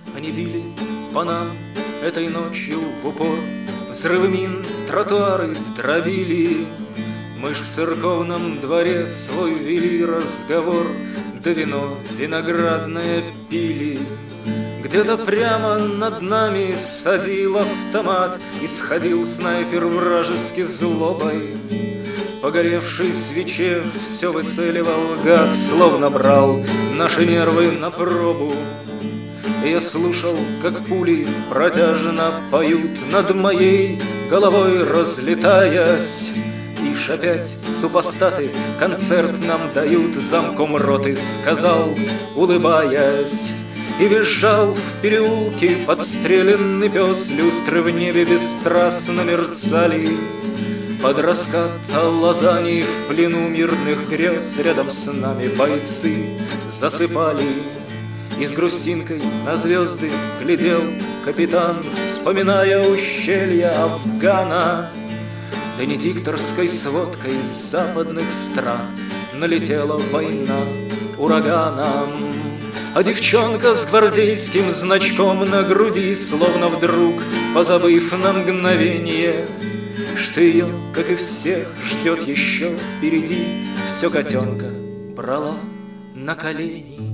Они били по нам этой ночью в упор, взрывы мин, тротуары дробили. Мы ж в церковном дворе свой вели разговор, да вино виноградное пили. Где-то прямо над нами садил автомат, и сходил снайпер вражески злобой. По горевшей свече все выцеливал гад, словно брал наши нервы на пробу. Я слушал, как пули протяжно поют над моей головой, разлетаясь. И ж опять супостаты концерт нам дают, замком роты сказал, улыбаясь. И визжал в переулке подстреленный пес, люстры в небе бесстрастно мерцали. Под раскат лазаний в плену мирных грез рядом с нами бойцы засыпали. И с грустинкой на звезды глядел капитан, вспоминая ущелья Афгана. Бенедикторской сводкой из западных стран налетела война ураганом. А девчонка с гвардейским значком на груди, словно вдруг позабыв на мгновение, что ее, как и всех, ждет еще впереди, все котенка брала на колени.